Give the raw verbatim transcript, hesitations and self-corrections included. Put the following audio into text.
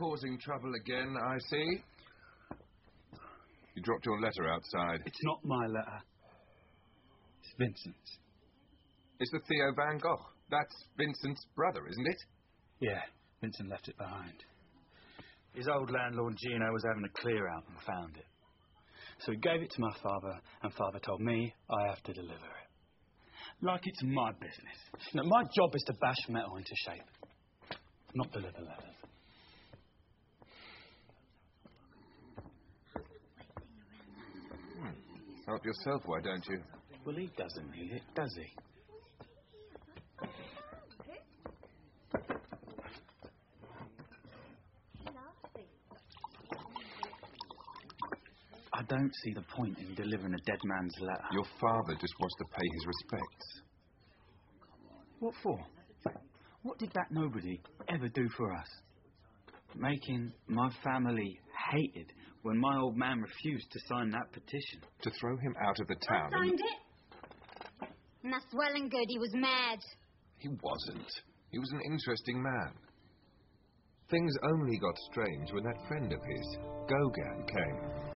causing trouble again, I see. You dropped your letter outside. It's not my letter. It's Vincent's. It's the Theo van Gogh. That's Vincent's brother, isn't it? Yeah, Vincent left it behind. His old landlord Gino was having a clear out and found it. So he gave it to my father, and father told me I have to deliver it. Like it's my business. No, my job is to bash metal into shape, not deliver letters. Hmm. Help yourself, why don't you? Well, he doesn't need it, does he? I don't see the point in delivering a dead man's letter. Your father just wants to pay his respects. What for? What did that nobody ever do for us? Making my family hated when my old man refused to sign that petition. To throw him out of the town. I signed it. And that's well and good. He was mad. He wasn't. He was an interesting man. Things only got strange when that friend of his, Gauguin, came.